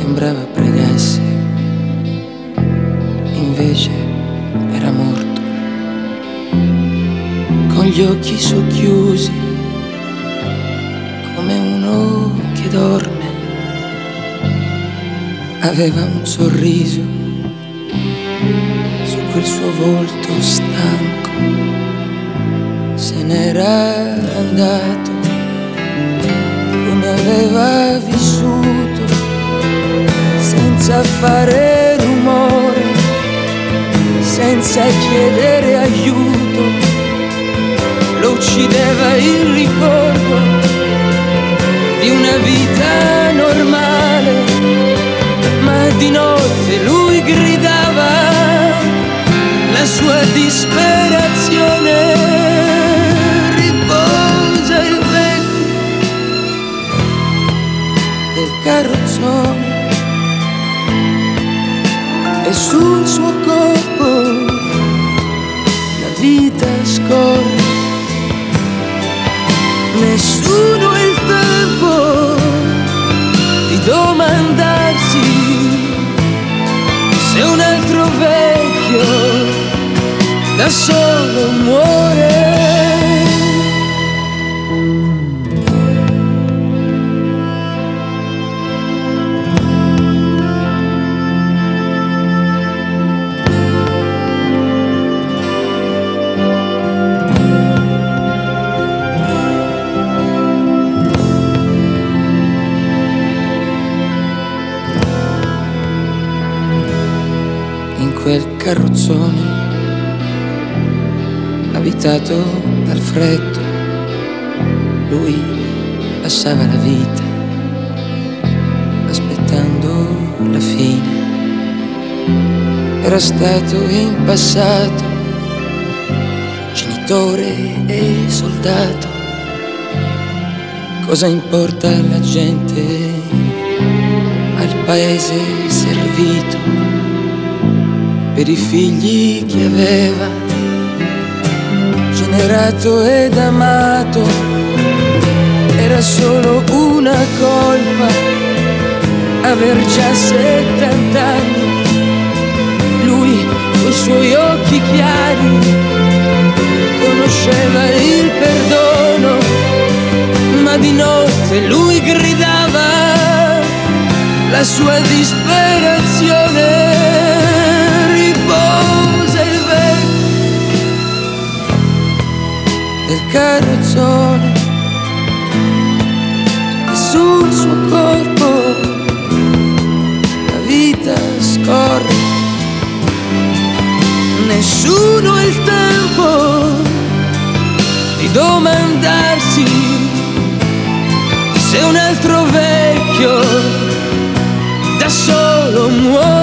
sembrava pregasse, invece era morto, con gli occhi socchiusi, come uno che dorme. Aveva un sorriso su quel suo volto stanco, se n'era andato come aveva vissuto, senza fare rumore, senza chiedere aiuto. Lo uccideva il ricordo di una vita normale, ma di notte lui gridava la sua disperazione. Riposa il vecchio del carrozzone e sul suo corpo la vita scorre. Nessuno ha il tempo di domandarsi se un altro vecchio da solo muore. In quel carrozzone abitato dal freddo, lui passava la vita aspettando la fine. Era stato in passato genitore e soldato. Cosa importa alla gente, al paese servito, per i figli che aveva generato ed amato. Era solo una colpa aver già 70 anni. Lui coi suoi occhi chiari conosceva il perdono, ma di notte lui gridava la sua disperazione. Riposa il vecchio del carrozzone e sul suo corpo la vita scorre. Nessuno ha il tempo di domandarsi se un altro vecchio da solo muore.